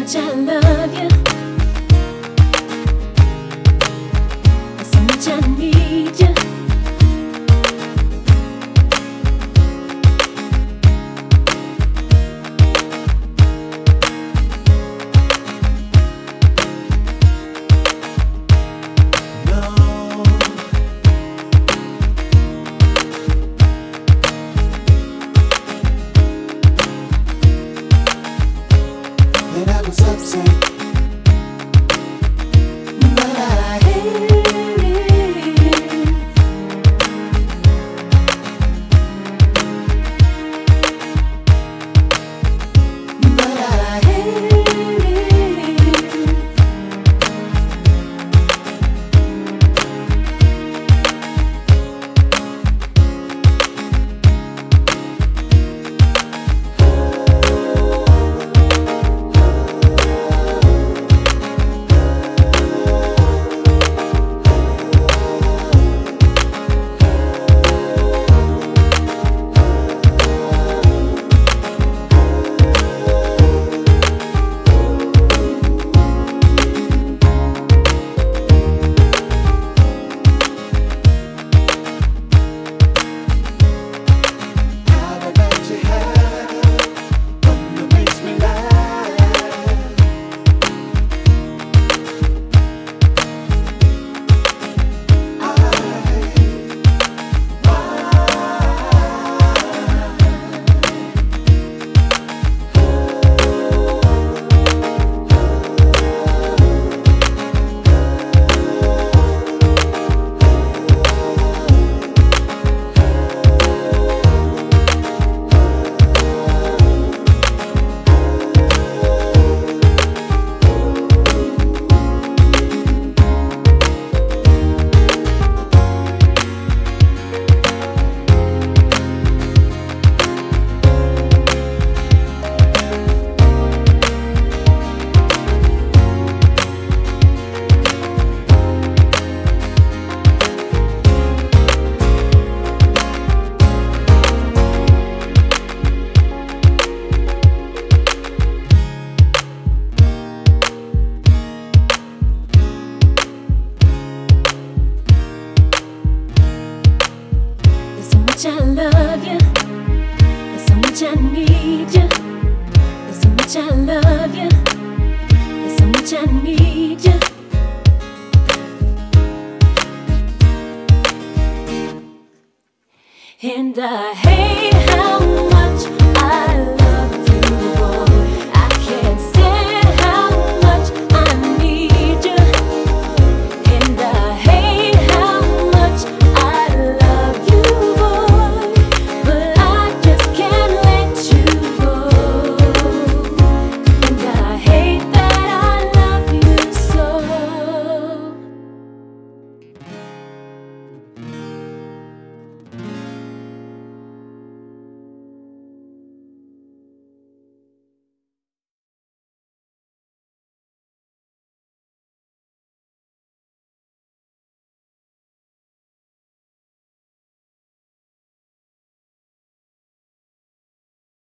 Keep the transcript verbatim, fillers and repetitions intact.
much I love you. There's so much I need you. Upset, but I hate it. But I hate it. I love you. There's so much I need you. There's so much I love you. There's so much I need you. And I hate how